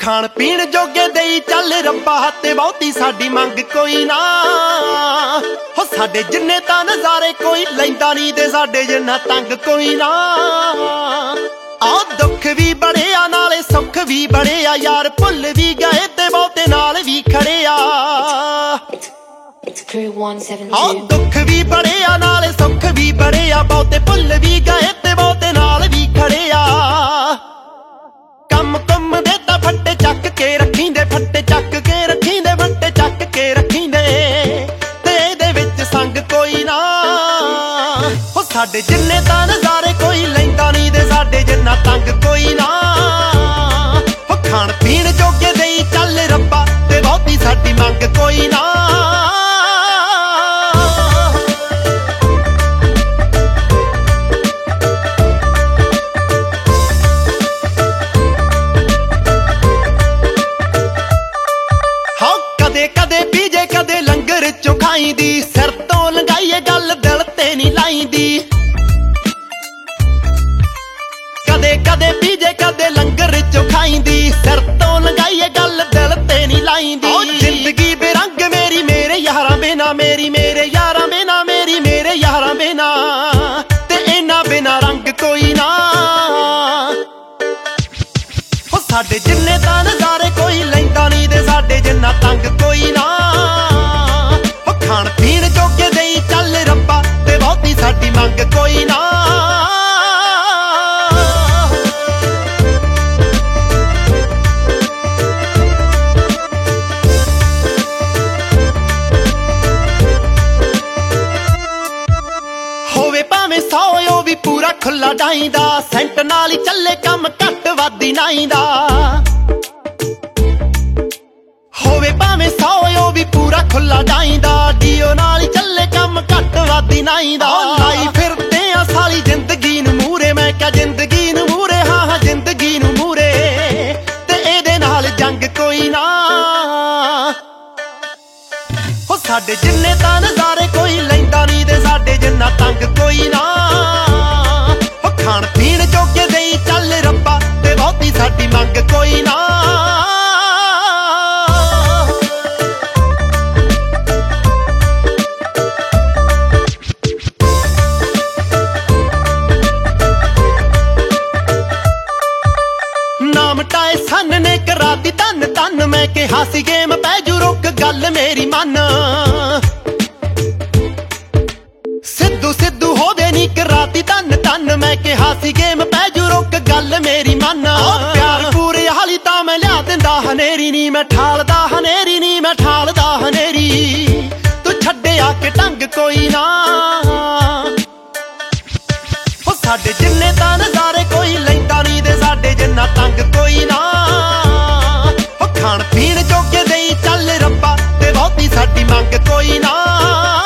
ਖਾਣ ਪੀਣ ਜੋਗੇ ਦੇਈ ਚੱਲ ਰੱਬਾ ਤੇ ਬਹੁਤੀ ਸਾਡੀ ਮੰਗ ਕੋਈ ਨਾ ਹੋ ਸਾਡੇ ਜਿੰਨੇ ਤਾਂ ਨਜ਼ਾਰੇ ਕੋਈ ਲੈਂਦਾ ਨਹੀਂ ਤੇ ਸਾਡੇ ਜਿੰਨਾ ਤੰਗ ਕੋਈ ਨਾ ਆ ਦੁੱਖ ਵੀ ਬੜੇ ਆ ਨਾਲੇ ਸੁੱਖ ਵੀ ਬੜੇ ਆ ਯਾਰ ਭੁੱਲ ਵੀ ਗਏ ਤੇ ਬਹੁਤੇ ਨਾਲ ਵੀ ਖੜੇ ਆ ਆ ਦੁੱਖ ਵੀ ਬੜੇ ਆ ਨਾਲੇ ਸੁੱਖ ਵੀ ਬੜੇ ਆ ਬਹੁਤੇ ਭੁੱਲ ਵੀ ਗਏ ਤੇ ਬਹੁਤੇ ਨਾਲ ਵੀ ਖੜੇ ਆ ਕੰਮ ਕੁੰਮ ਦੇ ਤਾਂ ਫੱਟੇ ਚੱਕ ਕੇ ਰੱਖੀਂਦੇ ਫੱਟੇ ਚੱਕ ਕੇ ਰੱਖੀਂਦੇ ਫੱਟੇ ਚੱਕ ਕੇ ਰੱਖੀਂਦੇ ਤੇ ਇਹਦੇ ਵਿੱਚ ਸੰਗ ਕੋਈ ਨਾ ਹੋ ਸਾਡੇ ਜਿੰਨੇ ਤਾਂ ਨਜ਼ਾਰੇ ਕੋਈ ਲੈਂਦਾ ਨਹੀਂ ਤੇ ਸਾਡੇ ਜਿੰਨਾ ਤੰਗ ਕੋਈ ਨਾ ਹੋ ਖਾਣ ਪੀਣ ਜੋਗੇ ਦੇਈ ਚੱਲ ਰੱਬਾ ਤੇ ਬਹੁਤੀ ਸਾਡੀ ਮੰਗ ਕੋਈ ਨਾ ਕਦੇ ਪੀਜੇ ਕਦੇ ਲੰਗਰ ਚੋਂ ਖਾਈਂਦੀ ਸਿਰ ਤੋਂ ਲੰਘਾਈਏ ਗੱਲ ਦਿਲ ਤੇ ਨਹੀਂ ਲਾਈਂਦੀ ਕਦੇ ਕਦੇ ਪੀਜੇ ਕਦੇ ਲੰਗਰ ਚੋਂ ਖਾਈਂਦੀ ਸਿਰ ਤੋਂ ਲੰਘਾਈਏ ਗੱਲ ਦਿਲ ਤੇ ਨਹੀਂ ਲਾਈਂਦੀ ਜ਼ਿੰਦਗੀ ਬੇਰੰਗ ਮੇਰੀ ਮੇਰੇ ਯਾਰਾਂ ਬਿਨਾ ਮੇਰੀ ਮੇਰੇ ਯਾਰਾਂ ਬਿਨਾ ਮੇਰੀ ਮੇਰੇ ਯਾਰਾਂ ਬਿਨਾ ਤੇ ਇਹਨਾਂ ਬਿਨਾ ਰੰਗ ਕੋਈ ਨਾ ਹੋ ਸਾਡੇ ਜਿੰਨੇ ਤਾਂ ਨਜ਼ਾਰੇ ਕੋਈ ਲੈਂਦਾ ਨਹੀਂ ਤੇ ਸਾਡੇ ਜਿੰਨਾ ਤੰਗ ਕੋਈ ਨਾ ਹੋ ਖਾਣ ਪੀਣ ਜੋਗੇ ਦੇਈ ਚੱਲ ਰੱਬਾ ਤੇ ਬਹੁਤੀ ਸਾਡੀ ਮੰਗ ਕੋਈ ਨਾ ਹੋਵੇ ਭਾਵੇਂ 100 ਉਹ ਵੀ ਪੂਰਾ ਖੁੱਲਾ ਡਾਈਂਦਾ ਸੈਂਟ ਨਾਲ ਹੀ ਚੱਲੇ ਕੰਮ ਘੱਟ ਵਾਦੀ ਨਾਈਂਦਾ ਹੋਵੇ ਭਾਵੇਂ 100 ਉਹ ਵੀ ਪੂਰਾ ਖੁੱਲਾ ਡਾਈਂਦਾ ਡੀਓ ਨਾਲ ਹੀ ਚੱਲੇ ਕੰਮ ਘੱਟ ਵਾਦੀ ਨਾਈਂਦਾ ਲਾਈ ਫਿਰਦੇ ਆ ਸਾਰੀ ਜ਼ਿੰਦਗੀ ਨੂੰ ਮੂਰੇ ਮੈਂ ਕਿਹਾ ਜ਼ਿੰਦਗੀ ਨੂੰ ਮੂਰੇ ਹਾਂ ਜ਼ਿੰਦਗੀ ਨੂੰ ਮੂਰੇ ਤੇ ਇਹਦੇ ਨਾਲ ਜੰਗ ਕੋਈ ਨਾ ਹੋ ਸਾਡੇ ਜਿੰਨੇ ਤਾਂ ਨਜ਼ਾਰੇ ਕੋਈ ਲੈਂਦਾ ਨਹੀਂ ਤੇ ਸਾਡੇ ਜਿੰਨਾ ਤੰਗ ਕੋਈ ਨਾ ਹੋ ਖਾਣ ਪੀਣ ਜੋਗੇ ਦੇਈ ਚੱਲ ਰੱਬਾ ਤੇ ਬਹੁਤੀ ਸਾਡੀ ਮੰਗ ਕੋਈ ਨਾ ਮਟਾਏ ਸੰਨ ਨੇ ਕਰਾਤੀ ਧੰਨ ਧੰਨ ਮੈਂ ਕਿਹਾ ਸੀ ਗੇਮ ਪੈ ਜੂ ਰੁਕ ਗੱਲ ਮੇਰੀ ਮੰਨ ਸਿੱਧੂ ਸਿੱਧੂ ਹੋਵੇ ਨੀ ਕਰਾਤੀ ਧੰਨ ਧੰਨ ਮੈਂ ਕਿਹਾ ਸੀ ਗੇਮ ਪੈ ਜੂ ਰੁਕ ਗੱਲ ਮੇਰੀ ਮੰਨ ਪਿਆਰ ਪੂਰੇ ਹਾਲੀ ਤਾਂ ਮੈਂ ਲਿਆ ਦਿੰਦਾ ਹਨੇਰੀ ਨੀ ਮੈਂ ਠਾਲਦਾ ਹਨੇਰੀ ਨੀ ਮੈਂ ਠਾਲਦਾ ਹਨੇਰੀ ਤੂੰ ਛੱਡਿਆ ਕਿ ਢੰਗ ਕੋਈ ਨਾ ਹੋ ਸਾਡੇ ਜਿੰਨੇ ਤਾਂ ਨਜ਼ਾਰੇ ਕੋਈ ਲੈਂਦਾ ਨਹੀਂ ਤੇ ਸਾਡੇ ਜਿੰਨਾ ਤੰਗ ਕੋਈ ਨਾ ਹੋ ਖਾਣ ਪੀਣ ਜੋਗੇ ਦੇਈ ਚੱਲ ਰੱਬਾ ਤੇ ਬਹੁਤੀ ਸਾਡੀ ਮੰਗ ਕੋਈ ਨਾ